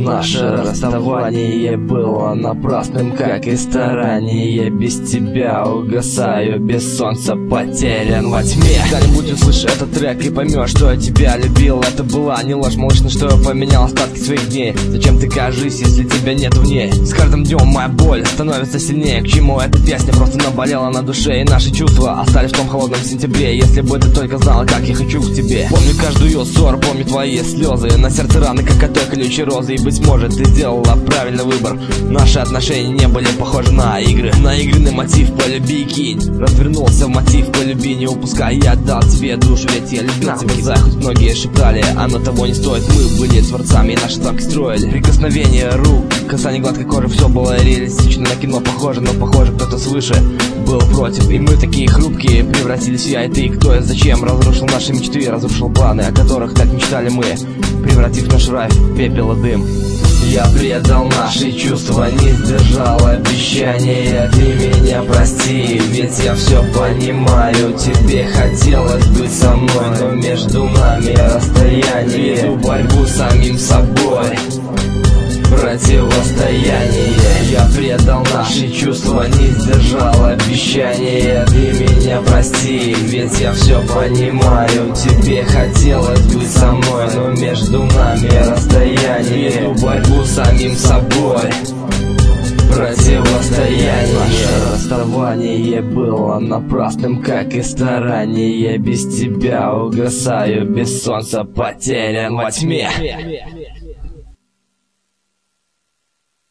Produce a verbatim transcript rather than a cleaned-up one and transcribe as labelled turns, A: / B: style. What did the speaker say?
A: Наше расставание было напрасным, как и старание. Без тебя угасаю, без солнца потерян во тьме. Когда-нибудь услышишь этот трек и поймешь, что я тебя любил. Это была не ложь, малыш, на что я поменял остатки своих дней. Зачем ты кажись, если тебя нет в ней? С каждым днем моя боль становится сильнее. К чему эта песня просто наболела на душе, и наши чувства остались в том холодном сентябре. Если бы ты только знала, как я хочу к тебе. Помню каждую ссору, помню твои слезы. На сердце раны, как от той колючей розы. И быть может ты сделала правильный выбор. Наши отношения не были похожи на игры. Наигранный мотив «полюби и кинь» развернулся в мотив «полюби, не упускай». Я отдал тебе душу, ведь я любил тебя, за хоть многие шептали, оно того не стоит. Мы были творцами и наши замки строили. Прикосновение рук, касание гладкой кожи, все было реалистично, на кино похоже, но похоже кто-то свыше был против. И мы такие хрупкие превратились в я и ты. Кто и зачем разрушил наши мечты, разрушил планы, о которых так мечтали мы, превратив наш рай в пепел и дым. Я предал наши чувства, не сдержал обещания. Ты меня прости, ведь я все понимаю. Тебе хотелось быть со мной, но между нами расстояние. Веду борьбу с самим собой, противостояние. Я предал наши чувства, не сдержал обещания. Ты меня прости, ведь я все понимаю. Тебе хотелось быть со мной, но между нами расстояние. Веду борьбу с самим собой, противостояние. Наше расставание было напрасным, как и старание. Без тебя угасаю, без солнца потерян во тьме.